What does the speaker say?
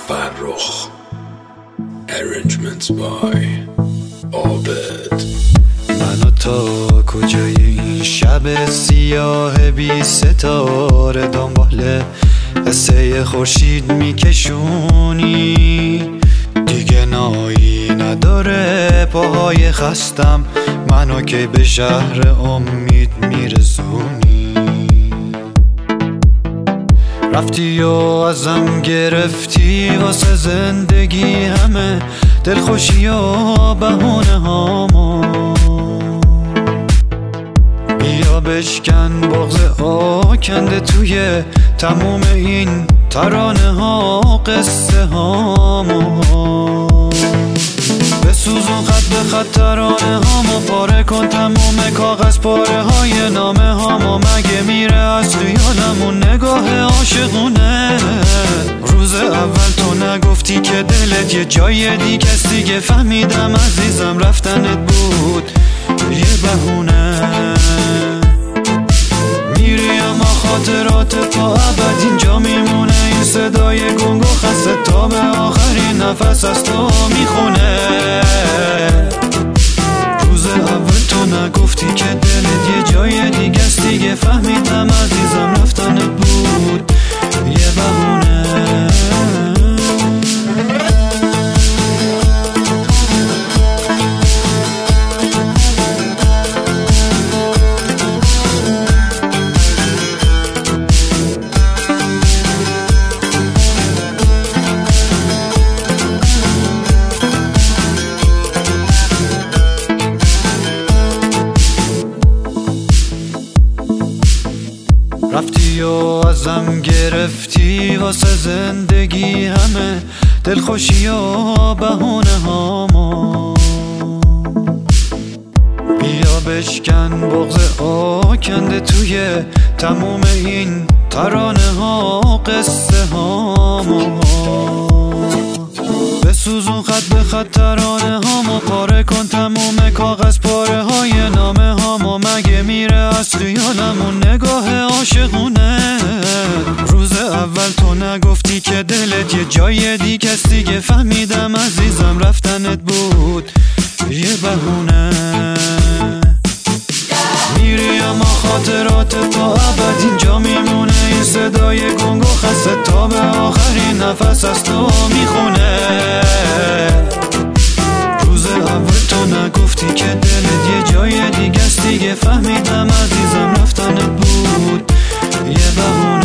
فرخ. Arrangements by عابد. منو تا کجای این شب سیاه بی ستاره دنبال قصه خورشید میکشونی؟ دیگه نایی نداره پاهای خستم، منو که به شهر امید میرسونی؟ رفتی و ازم گرفتی واسه زندگی همه دلخوشی و بهونه هامو. بیا بشکن بغض آکنده توی تموم این ترانه ها قصه هامو. بسوزون خط به خط ترانه هامو، پاره کن تموم کاغذ پاره های نامه هامو. مگه میره از خیالمون نگاه عاشقونه؟ روز اول تو نگفتی که دلت یه جای دیگه است، دیگه فهمیدم عزیزم رفتنت بود یه بهونه. میری اما خاطرات تا ابد اینجا میمونه، این صدای گنگ و خسته تا به آخرین نفس از تو میخونه. روز اول تو نگفتی که دلت یه جای دیگه است، دیگه فهمیدم عزیزم رفتنت بود یه بهونه. رفتی و ازم گرفتی واسه زندگی همه دلخوشی و بهونه هامو. بیا بشکن بغض آکنده توی تموم این ترانه ها قصه هامو. بسوزون خط به خط ترانه هامو، پاره کن تموم کاغذ پاره های نامه هامو. مگه میره از خیالمون نگاه عاشقونه؟ روز اول تو نگفتی که دلت یه جای دیگه است، دیگه فهمیدم عزیزم رفتنت بود یه بهونه. میری اما خاطرات تا ابد اینجا میمونه، این صدای گنگ و خسته تا به آخرین نفس از تو میخونه. روز اول تو نگفتی که دلت یه جای دیگه است، دیگه فهمیدم عزیزم رفتنت بود یه بهونه.